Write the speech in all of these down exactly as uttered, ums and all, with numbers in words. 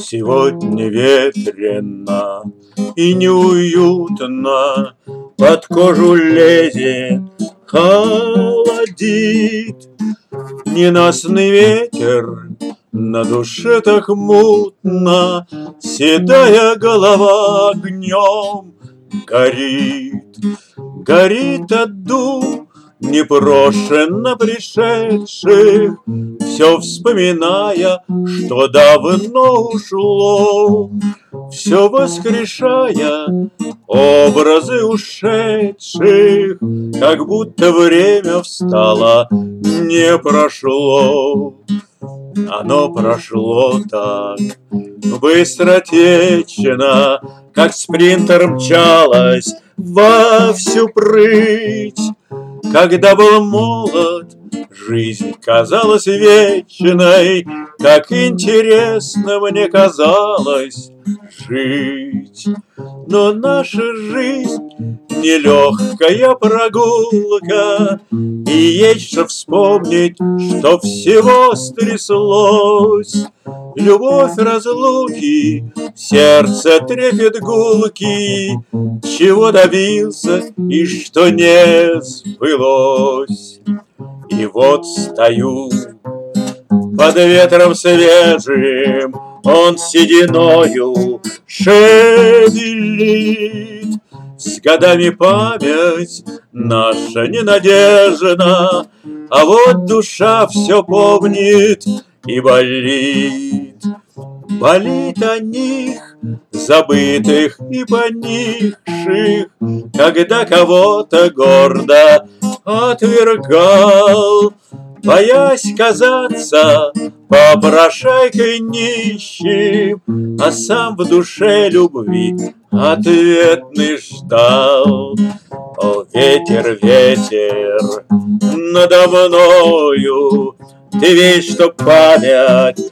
Сегодня ветрено и неуютно, под кожу лезет, холодит. Ненастный ветер, на душе так мутно, седая голова огнем горит. Горит от дум непрошенно пришедших, все вспоминая, что давно ушло, все воскрешая образы ушедших, как будто время встало, не прошло. Оно прошло так быстротечно, как спринтер мчалось во всю прыть. Когда был молод, жизнь казалась вечной, как интересно мне казалось жить. Но наша жизнь нелегкая прогулка, и есть что вспомнить, что всего стряслось. Любовь разлуки, сердце трепет гулки, чего добился и что не сбылось. И вот стою под ветром свежим, он сединою шевелит. С годами память наша ненадежна, а вот душа все помнит и болит. Болит о них, забытых и поникших, когда кого-то гордо отвергал, боясь казаться попрошайкой нищим, а сам в душе любви ответный ждал. О, ветер, ветер надо мною, ты весь, что память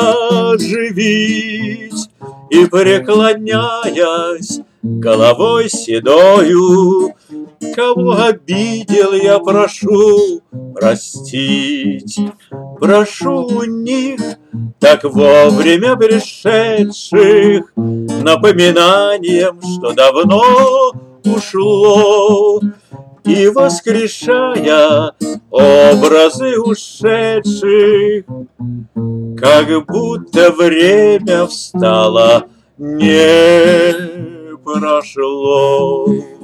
оживить, и, преклоняясь головой седою, кого обидел, я прошу простить. Прошу у них, так вовремя пришедших, напоминанием, что давно ушло, и воскрешая образы ушедших, как будто время встало, не прошло.